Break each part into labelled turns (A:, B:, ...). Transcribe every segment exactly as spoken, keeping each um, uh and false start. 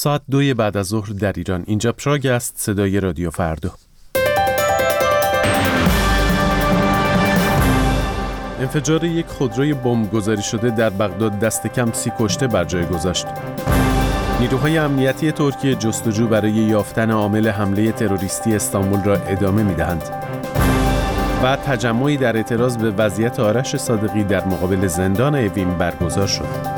A: ساعت دوی بعد از ظهر در ایران. اینجا پراگ است، صدای رادیو فردا. انفجار یک خودروی بمب گذاری شده در بغداد دست کم سی کشته بر جای گذاشت. نیروهای امنیتی ترکیه جستجو برای یافتن عامل حمله تروریستی استانبول را ادامه می‌دهند. و تجمعی در اعتراض به وضعیت آرش صادقی در مقابل زندان اوین برگزار شد.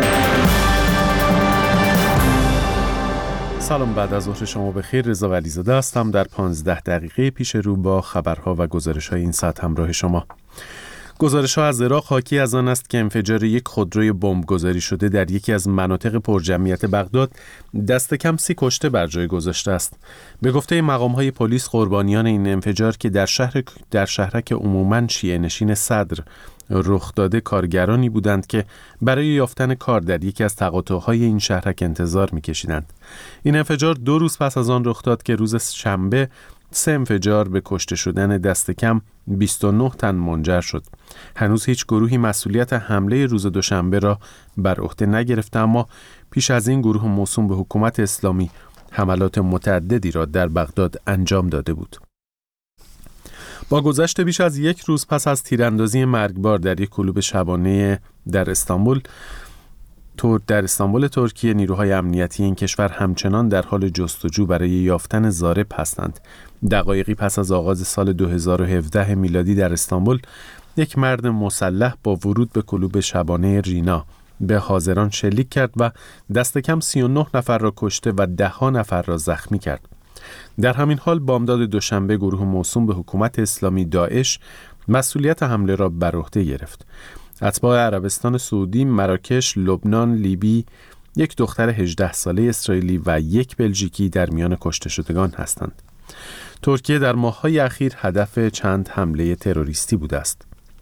A: سلام، بعد از ظهر شما بخیر. رضا ولیزاده هستم. در پانزده دقیقه پیش رو با خبرها و گزارش‌های این ساعت همراه شما. گزارش‌ها از عراق حاکی از آن است که انفجار یک خودروی بمب گذاری شده در یکی از مناطق پرجمعیت بغداد دست کم سی کشته بر جای گذاشته است. به گفته مقام‌های پلیس، قربانیان این انفجار که در شهر در شهرک عموماً شیعه نشین صدر رخ داده کارگرانی بودند که برای یافتن کار در یکی از تقاطع‌های این شهرک انتظار می‌کشیدند. این انفجار دو روز پس از آن رخ داد که روز شنبه سه انفجار به کشته شدن دست کم بیست و نه تن منجر شد. هنوز هیچ گروهی مسئولیت حمله روز دوشنبه را بر عهده نگرفته، اما پیش از این گروه موسوم به حکومت اسلامی حملات متعددی را در بغداد انجام داده بود. با گذشت بیش از یک روز پس از تیراندازی مرگبار در یک کلوب شبانه در استانبول در استانبول ترکیه، نیروهای امنیتی این کشور همچنان در حال جستجو برای یافتن ضارب هستند. دقایقی پس از آغاز سال دو هزار و هفده میلادی در استانبول، یک مرد مسلح با ورود به کلوب شبانه رینا به حاضران شلیک کرد و دست کم سی و نه نفر را کشته و ده ها نفر را زخمی کرد. در همین حال بامداد دوشنبه گروه موسوم به حکومت اسلامی داعش مسئولیت حمله را بر عهده گرفت. اتباع عربستان سعودی، مراکش، لبنان، لیبی، یک دختر هجده ساله اسرائیلی و یک بلژیکی در میان کشته شدگان هستند. ترکیه در ماه‌های اخیر هدف چند حمله تروریستی بوده است.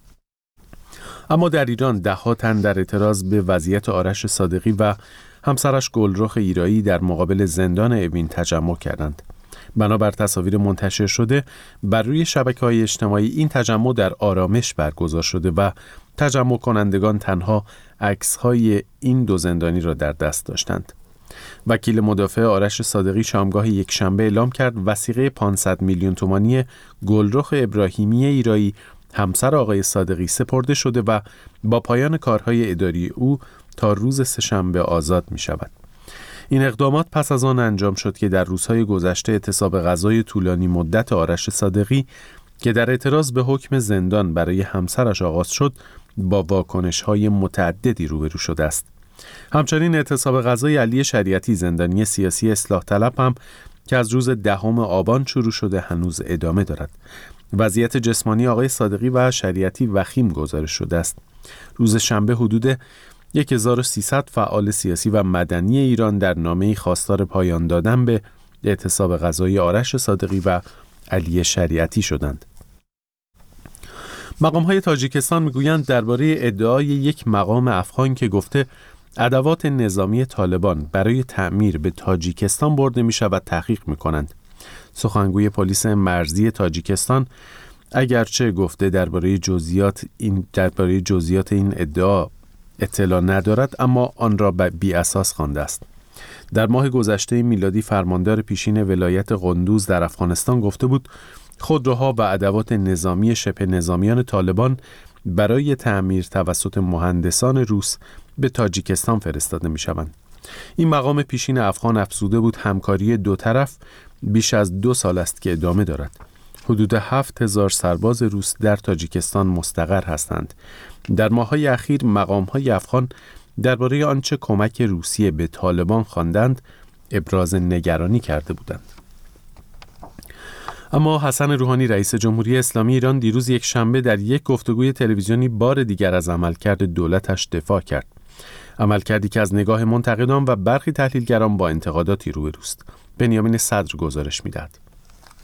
A: اما در ایران ده‌ها تن در اعتراض به وضعیت آرش صادقی و همسرش گلرخ ایرایی در مقابل زندان اوین تجمع کردند. بنابر تصاویر منتشر شده بر روی شبکه‌های اجتماعی، این تجمع در آرامش برگزار شده و تجمع کنندگان تنها عکس‌های این دو زندانی را در دست داشتند. وکیل مدافع آرش صادقی شامگاه یکشنبه اعلام کرد وثیقه پانصد میلیون تومانی گلرخ ابراهیمی ایرایی همسر آقای صادقی سپرده شده و با پایان کارهای اداری او تا روز سه‌شنبه آزاد می شود. این اقدامات پس از آن انجام شد که در روزهای گذشته اعتصاب غذای طولانی مدت آرش صادقی که در اعتراض به حکم زندان برای همسرش آغاز شد با واکنش‌های متعددی روبرو شده است. همچنین اعتصاب غذای علی شریعتی، زندانی سیاسی اصلاح طلب هم که از روز دهم آبان شروع شده هنوز ادامه دارد. وضعیت جسمانی آقای صادقی و شریعتی وخیم گزارش شده است. روز شنبه حدود هزار و سیصد فعال سیاسی و مدنی ایران در نامه‌ای خواستار پایان دادن به اعتصاب غذایی آرش صادقی و علی شریعتی شدند. مقام‌های تاجیکستان میگویند درباره ادعای یک مقام افغان که گفته ادوات نظامی طالبان برای تعمیر به تاجیکستان برده می‌شود تحقیق می‌کنند. سخنگوی پلیس مرزی تاجیکستان اگرچه گفته درباره جزئیات این درباره جزئیات این ادعا اطلاع ندارد، اما آن را بی اساس خوانده است. در ماه گذشته میلادی فرماندار پیشین ولایت قندوز در افغانستان گفته بود خودروها و ادوات نظامی شبه نظامیان طالبان برای تعمیر توسط مهندسان روس به تاجیکستان فرستاده می شوند. این مقام پیشین افغان افزوده بود همکاری دو طرف بیش از دو سال است که ادامه دارد. حدود هفت هزار سرباز روس در تاجیکستان مستقر هستند. در ماه‌های اخیر مقام‌های افغان درباره آنچه کمک روسیه به طالبان خواندند ابراز نگرانی کرده بودند. اما حسن روحانی رئیس جمهوری اسلامی ایران دیروز یک شنبه در یک گفتگوی تلویزیونی بار دیگر از عملکرد دولتش دفاع کرد. عملکردی که از نگاه منتقدان و برخی تحلیلگران با انتقاداتی روبروست. بنیامین صدر گزارش می‌دهد.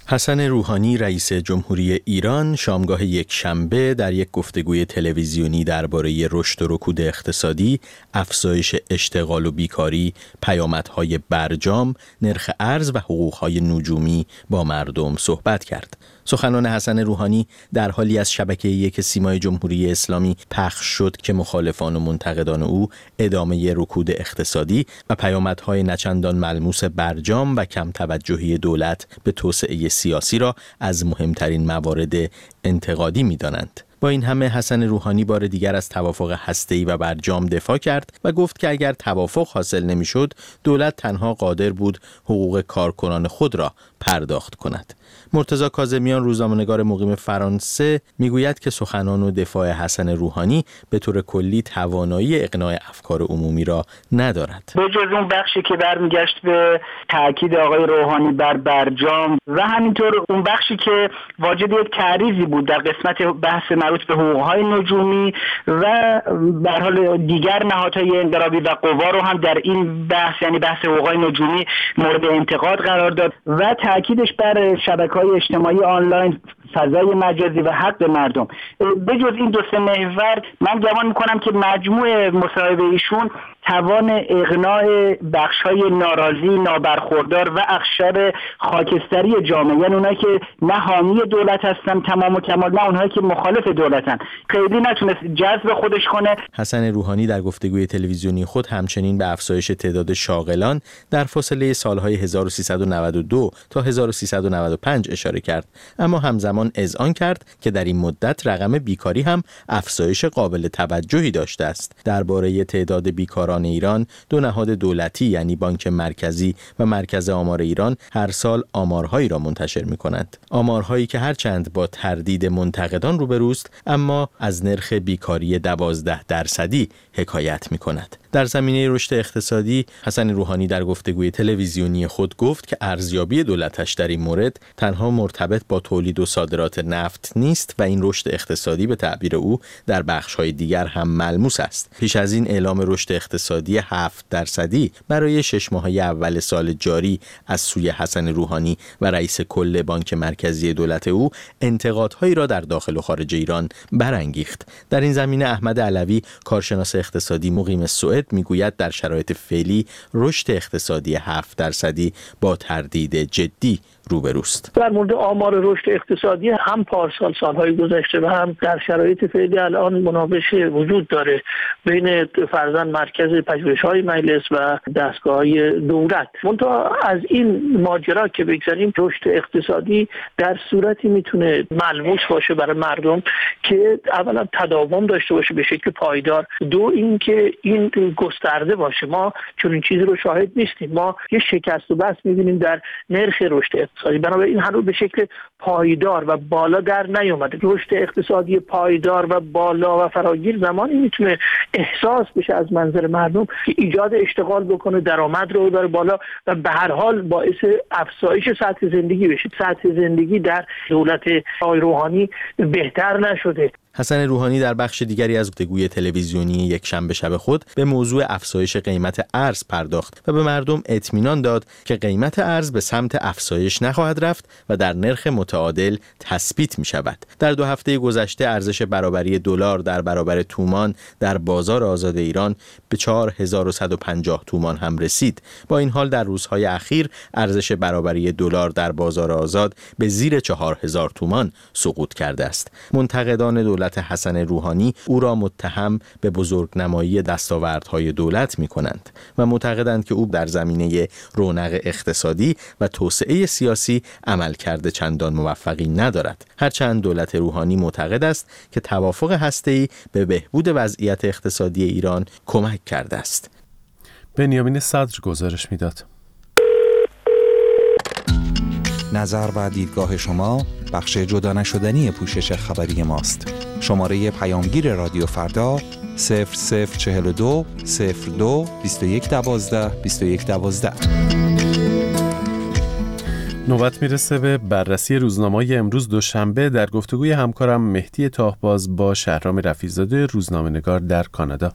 B: حسن روحانی رئیس جمهوری ایران شامگاه یک شنبه در یک گفتگوی تلویزیونی درباره رشد و رکود اقتصادی، افزایش اشتغال و بیکاری، پیامدهای برجام، نرخ ارز و حقوقهای نجومی با مردم صحبت کرد. سخنان حسن روحانی در حالی از شبکه یک سیمای جمهوری اسلامی پخش شد که مخالفان و منتقدان او ادامه رکود اقتصادی و پیامدهای نچندان ملموس برجام و کم توجهی دولت به توسعه سیاسی را از مهمترین موارد انتقادی می‌دانند. با این همه حسن روحانی بار دیگر از توافق هسته‌ای و برجام دفاع کرد و گفت که اگر توافق حاصل نمی‌شد، دولت تنها قادر بود حقوق کارکنان خود را پرداخت کند. مرتضی کاظمیان روزنامه‌نگار مقیم فرانسه میگوید که سخنان و دفاع حسن روحانی به طور کلی توانایی اقناع افکار عمومی را ندارد.
C: به جز اون بخشی که برمیگشت به تاکید آقای روحانی بر برجام و همینطور اون بخشی که واجد یک تعریضی بود در قسمت بحث مربوط به حقوق‌های نجومی و به هر حال دیگر نهادهای انقلابی و قوا رو هم در این بحث، یعنی بحث حقوق‌های نجومی، مورد انتقاد قرار داد و تاکیدش بر شبکه‌های اجتماعی آنلاین، فضای مجازی و حق مردم. به جز این دو سه محور من گمان میکنم که مجموع مصاحبه ایشون توان اقناع بخش‌های ناراضی، نابرخوردار و اقشار خاکستری جامعه، یعنی اونایی که نه حامی دولت هستن تمام و کمال، نه اونایی که مخالف دولتن، خیلی نتونست جذب خودش کنه.
B: حسن روحانی در گفتگوی تلویزیونی خود همچنین به افزایش تعداد شاغلان در فاصله سالهای هزار و سیصد و نود و دو تا هزار و سیصد و نود و پنج اشاره کرد، اما همزمان اذعان کرد که در این مدت رقم بیکاری هم افزایش قابل توجهی داشته است. درباره تعداد بیکاران ایران، دو نهاد دولتی یعنی بانک مرکزی و مرکز آمار ایران هر سال آمارهایی را منتشر می‌کنند. آمارهایی که هرچند با تردید منتقدان روبروست، اما از نرخ بیکاری دوازده درصدی حکایت می‌کند. در زمینه رشد اقتصادی، حسن روحانی در گفتگوی تلویزیونی خود گفت که ارزیابی دولتش در این مورد تنها مرتبط با تولید و صادرات نفت نیست و این رشد اقتصادی به تعبیر او در بخش‌های دیگر هم ملموس است. پیش از این اعلام رشد اقتصادی هفت درصدی برای شش ماهه اول سال جاری از سوی حسن روحانی و رئیس کل بانک مرکزی دولت او انتقادهایی را در داخل و خارج ایران برانگیخت. در این زمینه احمد علوی، کارشناس اقتصادی مقیم سوئد، میگوید در شرایط فعلی رشد اقتصادی هفت درصدی با تردید جدی روبروست.
D: در مورد آمار رشد اقتصادی هم پارسال، سالهای گذشته و هم در شرایط فعلی الان مناقشه وجود داره بین فرضاً مرکز پژوهش‌های مجلس و دستگاه‌های دولت. منتها از این ماجرا که بگذاریم، رشد اقتصادی در صورتی میتونه ملموس باشه برای مردم که اولا تداوم داشته باشه به شکل پایدار، دو اینکه این گسترده باشه. ما چون این چیزی رو شاهد نیستیم، ما یه شکست و بس می‌بینیم در نرخ رشد اقتصادی، بنابراین هنوز به شکل پایدار و بالا در نیامده. رشد اقتصادی پایدار و بالا و فراگیر زمانی میتونه احساس بشه از منظر مردم که ایجاد اشتغال بکنه، درآمد رو ببره بالا و به هر حال باعث افزایش سطح زندگی بشه. سطح زندگی در دولت آقای روحانی بهتر نشده.
B: حسن روحانی در بخش دیگری از گفتگوی تلویزیونی یک شنبه شب خود به موضوع افزایش قیمت ارز پرداخت و به مردم اطمینان داد که قیمت ارز به سمت افزایش نخواهد رفت و در نرخ متعادل تثبیت می شود. در دو هفته گذشته ارزش برابری دلار در برابر تومان در بازار آزاد ایران به چهار هزار و صد و پنجاه تومان هم رسید. با این حال در روزهای اخیر ارزش برابری دلار در بازار آزاد به زیر چهار هزار تومان سقوط کرده است. منتقدان دولت حسن روحانی او را متهم به بزرگنمایی دستاوردهای دولت می‌کنند و معتقدند که او در زمینه رونق اقتصادی و توسعه سیاسی عملکرد چندان موفقی ندارد. هرچند دولت روحانی معتقد است که توافق هسته‌ای به بهبود وضعیت اقتصادی ایران کمک کرده است.
A: بنیامین صدر گزارش میداد.
E: نظر و دیدگاه شما بخش جدا نشدنی پوشش خبری ماست. شماره پیامگیر رادیو فردا صفر صفر چهل و دو صفر دو بیست و یک دوازده بیست و یک دوازده.
A: نوبت میرسه به بررسی روزنامه‌های امروز دوشنبه در گفتگوی همکارم مهدی تاهباز با شهرام رفیع‌زاده، روزنامه‌نگار در کانادا.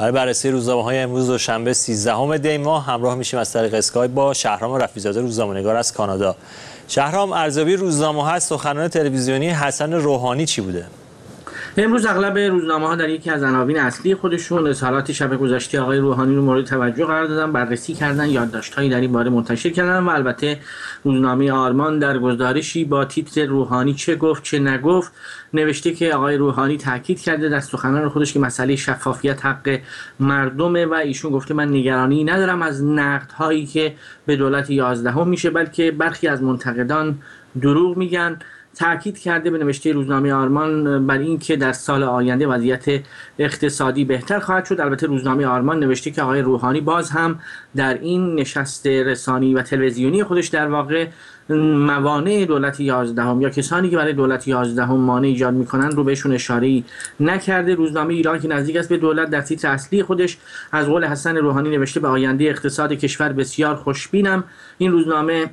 F: برای بررسی روزنامه‌های امروز دوشنبه سیزدهم دی ماه همراه میشیم از طریق اسکایپ با شهرام رفیع‌زاده، روزنامه‌نگار از کانادا. شهرام، ارزیابی روزنامه‌ها از سخنرانی تلویزیونی حسن روحانی چی بوده؟
G: امروز اغلب روزنامه‌ها در یکی از عناوین اصلی خودشون اظهارات شب گذشته آقای روحانی رو مورد توجه قرار دادن، بررسی کردن، یادداشت‌هایی در این باره منتشر کردن و البته روزنامه آرمان در گزارشی با تیتر روحانی چه گفت چه نگفت نوشته که آقای روحانی تاکید کرده در سخنان خودش که مسئله شفافیت حق مردمه و ایشون گفته من نگرانی ندارم از نقدهایی که به دولت یازدهم میشه، بلکه برخی از منتقدان دروغ میگن. تأکید کرده به نوشته روزنامه آرمان بر این که در سال آینده وضعیت اقتصادی بهتر خواهد شد. البته روزنامه آرمان نوشته که آقای روحانی باز هم در این نشست رسانی و تلویزیونی خودش در واقع موانع دولت یازدهم یا کسانی که برای دولت یازدهم مانع ایجاد میکنن رو بهشون اشاره‌ای نکرده. روزنامه ایران که نزدیک است به دولت در تیتر اصلی خودش از قول حسن روحانی نوشته به آینده اقتصاد کشور بسیار خوشبینم. این روزنامه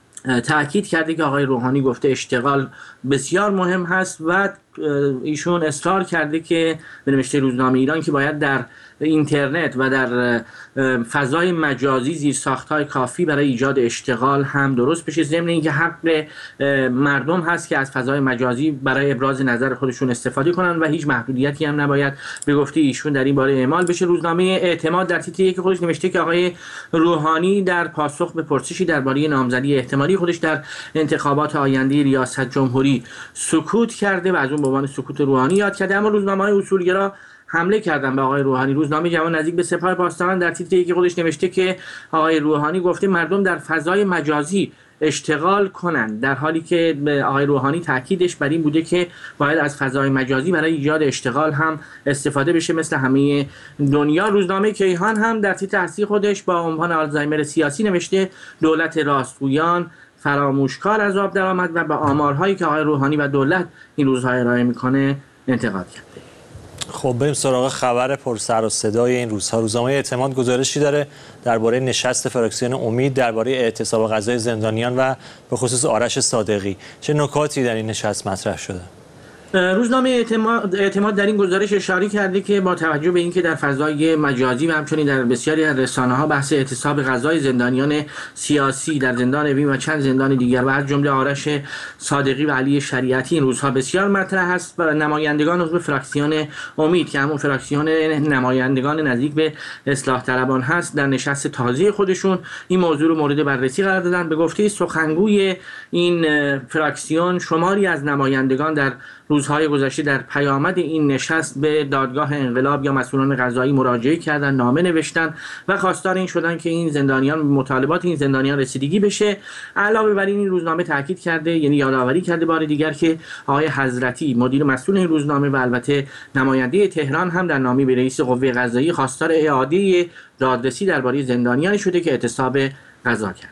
G: تأکید کرده که آقای روحانی گفته اشتغال بسیار مهم هست و ایشون اصرار کرده که به نوشته روزنامه ایران که باید در اینترنت و در فضای مجازی زیرساخت‌های کافی برای ایجاد اشتغال هم درست بشه، ضمن اینکه حق مردم هست که از فضای مجازی برای ابراز نظر خودشون استفاده کنن و هیچ محدودیتی هم نباید به گفته ایشون در این باره اعمال بشه. روزنامه اعتماد در تیتر یک خودش نوشته که آقای روحانی در پاسخ به پرسشی درباره نامزدی احتمالی خودش در انتخابات آینده ریاست جمهوری سکوت کرده و از اون به عنوان سکوت روحانی یاد کرده. اما روزنامه‌های اصولگرا حمله کردن به آقای روحانی. روزنامه جوان نزدیک به سپاه پاسداران در تیتر یکی خودش نوشته که آقای روحانی گفته مردم در فضای مجازی اشتغال کنند، در حالی که آقای روحانی تاکیدش بر این بوده که باید از فضای مجازی برای ایجاد اشتغال هم استفاده بشه مثل همه دنیا. روزنامه کیهان هم در تیتر اصلی خودش با عنوان آلزایمر سیاسی نوشته دولت راستگویان فراموشکار از آب درآمد و به آمارهایی که آقای روحانی و دولت این روزها ارائه میکنه انتقاد کرده.
F: خب بریم سراغ خبر پر سر و صدای این روزها. روزنامه اعتماد گزارشی داره درباره نشست فراکسیون امید درباره اعتصاب غذای زندانیان و به خصوص آرش صادقی. چه نکاتی در این نشست مطرح شده؟
G: روزنامه اعتماد, اعتماد در این گزارش اشاره کرده که با توجه به اینکه در فضای مجازی و همچنین در بسیاری از رسانه‌ها بحث اعتصاب غذای زندانیان سیاسی در زندان اوین و چند زندان دیگر و از جمله آرش صادقی و علی شریعتی این روزها بسیار مطرح است و نمایندگان عضو فراکسیون امید که همون فراکسیون نمایندگان نزدیک به اصلاح طلبان هست در نشست تازه خودشون این موضوع رو مورد بررسی قرار دادن. به گفته سخنگوی این فراکسیون شماری از نمایندگان در روزهای گذشته در پیامد این نشست به دادگاه انقلاب یا مسئولان قضایی مراجعه کردن، نامه نوشتن و خواستار این شدن که این زندانیان مطالبات این زندانیان رسیدگی بشه. علاوه بر این این روزنامه تاکید کرده، یعنی یادآوری کرده بار دیگر که آقای حضرتی مدیر مسئول این روزنامه و البته نماینده تهران هم در نامه به رئیس قوه قضاییه خواستار اعاده دادرسی درباره زندانیانی شده که اعتصاب غذا کردند.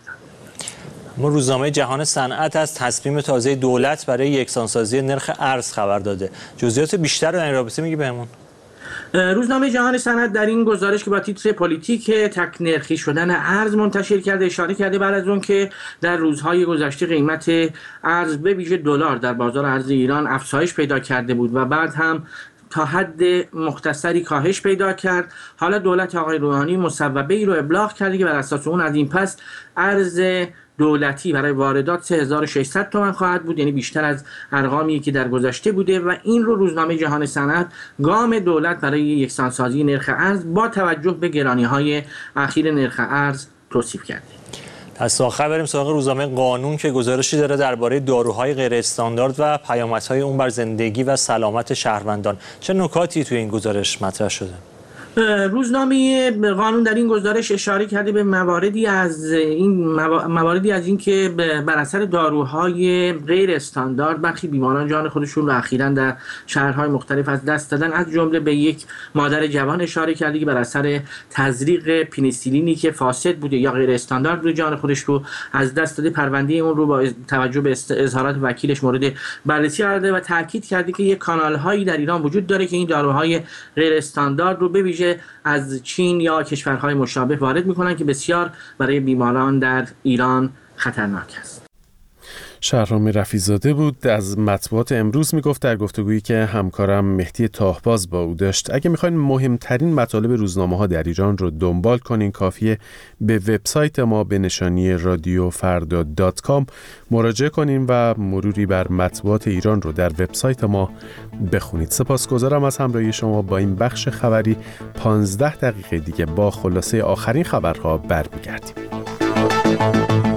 F: ما روزنامه جهان صنعت از تصمیم تازه دولت برای یکسانسازی نرخ ارز خبر داده. جزئیات بیشتر در این رابطه میگی بهمون؟
G: روزنامه جهان صنعت در این گزارش که با تیتر پلیتیک تک نرخی شدن ارز منتشر کرده اشاره کرده بعد از اون که در روزهای گذشته قیمت ارز به ویژه دلار در بازار ارز ایران افزایش پیدا کرده بود و بعد هم تا حد مختصری کاهش پیدا کرد، حالا دولت آقای روحانی مصوبه ای رو ابلاغ کرده که بر اساس اون از این پس ارز دولتی برای واردات سه هزار و ششصد تومان خواهد بود، یعنی بیشتر از ارقامی که در گذشته بوده و این رو روزنامه جهان صنعت گام دولت برای یکسانسازی نرخ ارز با توجه به گرانی‌های اخیر نرخ ارز توصیف کرده.
F: پس آخر بریم سراغ روزنامه قانون که گزارشی داره درباره داروهای غیر استاندارد و پیامدهای اون بر زندگی و سلامت شهروندان. چه نکاتی توی این گزارش مطرح شده؟
G: روزنامه قانون در این گزارش اشاره کرده به مواردی از این مواردی از این که بر اثر داروهای غیر استاندارد برخی بیماران جان خودشون رو اخیراً در شهرهای مختلف از دست دادن. از جمله به یک مادر جوان اشاره کرده که بر اثر تزریق پنیسیلینی که فاسد بوده یا غیر استاندارد بوده جان خودش رو از دست داده. پرونده اون رو با توجه به اظهارات وکیلش مورد بررسی قرار داده و تاکید کرده که یک کانال‌هایی در ایران وجود داره که این داروهای غیر استاندارد رو به ویژه از چین یا کشورهای مشابه وارد میکنن که بسیار برای بیماران در ایران خطرناک است.
A: شهرام رفیع‌زاده بود از مطبوعات امروز میگفت در گفتگویی که همکارم مهدی تاهباز با او داشت. اگه میخواین مهمترین مطالب روزنامه‌ها در ایران رو دنبال کنین کافیه به وبسایت ما به نشانی رادیو فردا دات کام مراجعه کنین و مروری بر مطبوعات ایران رو در وبسایت ما بخونید. سپاسگزارم از همراهی شما. با این بخش خبری پانزده دقیقه دیگه با خلاصه آخرین خبرها برمیگردیم.